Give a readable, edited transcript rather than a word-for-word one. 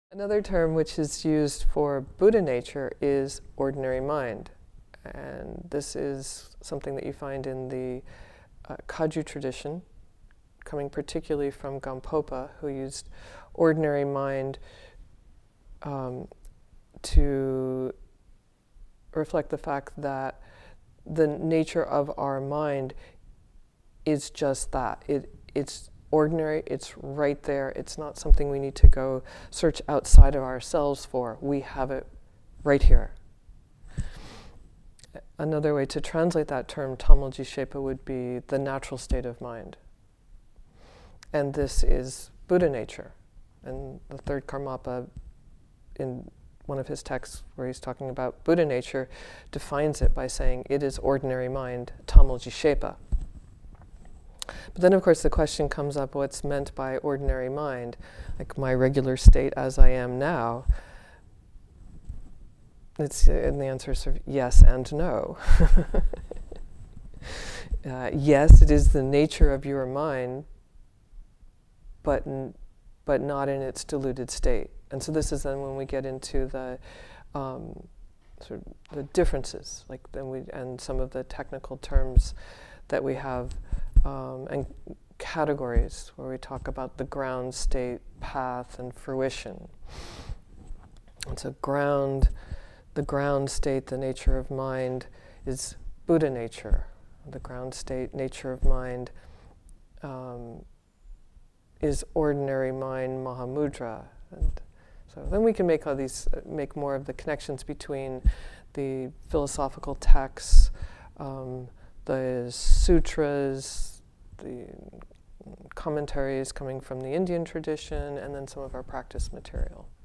Another term which is used for Buddha nature is ordinary mind. And this is something that you find in the Kagyu tradition, coming particularly from Gampopa, who used ordinary mind to reflect the fact that the nature of our mind is just that. It's ordinary, it's right there. It's not something we need to go search outside of ourselves for. We have it right here. Another way to translate that term, Tamil Jishepa, would be the natural state of mind. And this is Buddha nature. And the third Karmapa, in one of his texts where he's talking about Buddha nature, defines it by saying it is ordinary mind, Tamil Jishepa. But then, of course, the question comes up, what's meant by ordinary mind? Like my regular state as I am now. And the answer is sort of yes and no. Yes, it is the nature of your mind, but not in its diluted state. And so this is then when we get into the sort of the differences, like and some of the technical terms that we have, and categories where we talk about the ground state, path, and fruition. And so the ground state, the nature of mind, is Buddha nature. The ground state, nature of mind, is ordinary mind, Mahamudra. And so then we can make make more of the connections between the philosophical texts, the sutras, the commentaries coming from the Indian tradition, and then some of our practice material.